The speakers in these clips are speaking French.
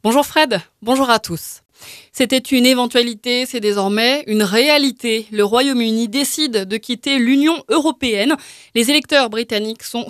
Bonjour Fred, bonjour à tous. C'était une éventualité, c'est désormais une réalité. Le Royaume-Uni décide de quitter l'Union européenne. Les électeurs britanniques sont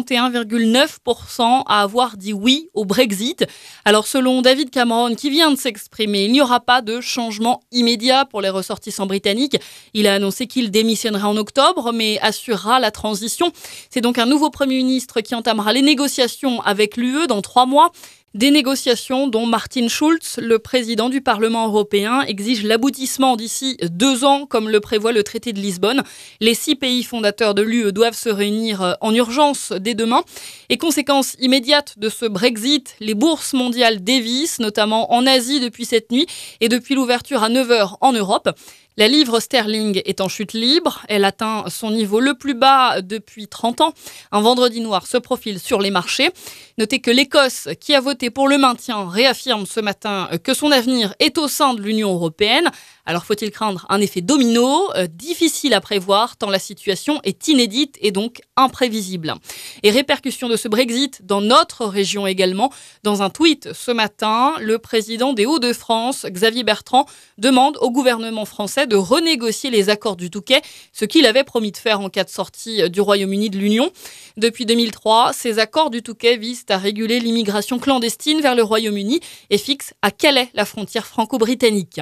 51,9% à avoir dit oui au Brexit. Alors selon David Cameron qui vient de s'exprimer, il n'y aura pas de changement immédiat pour les ressortissants britanniques. Il a annoncé qu'il démissionnerait en octobre mais assurera la transition. C'est donc un nouveau Premier ministre qui entamera les négociations avec l'UE dans 3 mois. Des négociations dont Martin Schulz, le président du Parlement européen, exige l'aboutissement d'ici 2 ans, comme le prévoit le traité de Lisbonne. Les 6 pays fondateurs de l'UE doivent se réunir en urgence dès demain. Et conséquence immédiate de ce Brexit, les bourses mondiales dévissent, notamment en Asie depuis cette nuit et depuis l'ouverture à 9h en Europe. La livre sterling est en chute libre. Elle atteint son niveau le plus bas depuis 30 ans. Un vendredi noir se profile sur les marchés. Notez que l'Écosse, qui a voté pour le maintien, réaffirme ce matin que son avenir est au sein de l'Union européenne. Alors faut-il craindre un effet domino ? Difficile à prévoir tant la situation est inédite et donc imprévisible. Et répercussions de ce Brexit dans notre région également. Dans un tweet ce matin, le président des Hauts-de-France, Xavier Bertrand, demande au gouvernement français de renégocier les accords du Touquet, ce qu'il avait promis de faire en cas de sortie du Royaume-Uni de l'Union. Depuis 2003, ces accords du Touquet visent à réguler l'immigration clandestine vers le Royaume-Uni et fixent à Calais la frontière franco-britannique.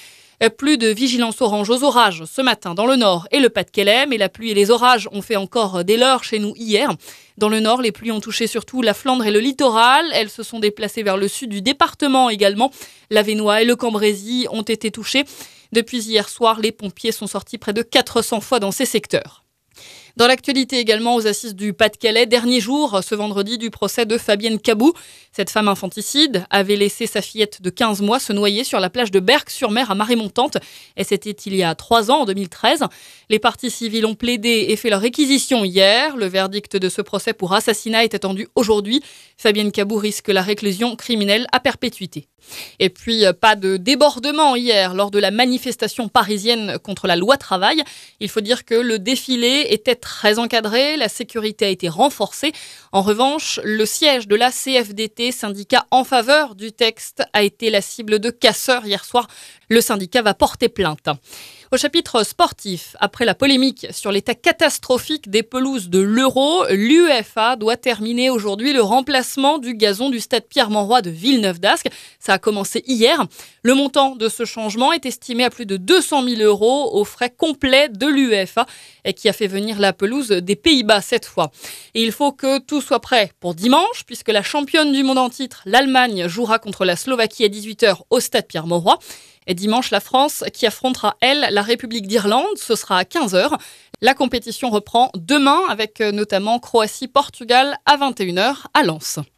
Plus de vigilance orange aux orages ce matin dans le Nord et le Pas-de-Calais, mais la pluie et les orages ont fait encore des leurs chez nous hier. Dans le Nord, les pluies ont touché surtout la Flandre et le littoral. Elles se sont déplacées vers le sud du département également. L'Avesnois et le Cambrésis ont été touchés. Depuis hier soir, les pompiers sont sortis près de 400 fois dans ces secteurs. Dans l'actualité également, aux assises du Pas-de-Calais, dernier jour, ce vendredi, du procès de Fabienne Cabou. Cette femme infanticide avait laissé sa fillette de 15 mois se noyer sur la plage de Berck-sur-Mer à marée-montante. Et c'était il y a 3 ans, en 2013. Les parties civiles ont plaidé et fait leur réquisition hier. Le verdict de ce procès pour assassinat est attendu aujourd'hui. Fabienne Cabou risque la réclusion criminelle à perpétuité. Et puis, pas de débordement hier lors de la manifestation parisienne contre la loi travail. Il faut dire que le défilé était très encadré, la sécurité a été renforcée. En revanche, le siège de la CFDT, syndicat en faveur du texte, a été la cible de casseurs hier soir. Le syndicat va porter plainte. Au chapitre sportif, après la polémique sur l'état catastrophique des pelouses de l'Euro, l'UEFA doit terminer aujourd'hui le remplacement du gazon du stade Pierre-Mauroy de Villeneuve-d'Ascq. Ça a commencé hier. Le montant de ce changement est estimé à plus de 200 000 € aux frais complets de l'UEFA qui a fait venir la pelouse des Pays-Bas cette fois. Et il faut que tout soit prêt pour dimanche puisque la championne du monde en titre, l'Allemagne, jouera contre la Slovaquie à 18h au stade Pierre-Mauroy. Et dimanche, la France qui affrontera, elle, la République d'Irlande. Ce sera à 15h. La compétition reprend demain avec notamment Croatie-Portugal à 21h à Lens.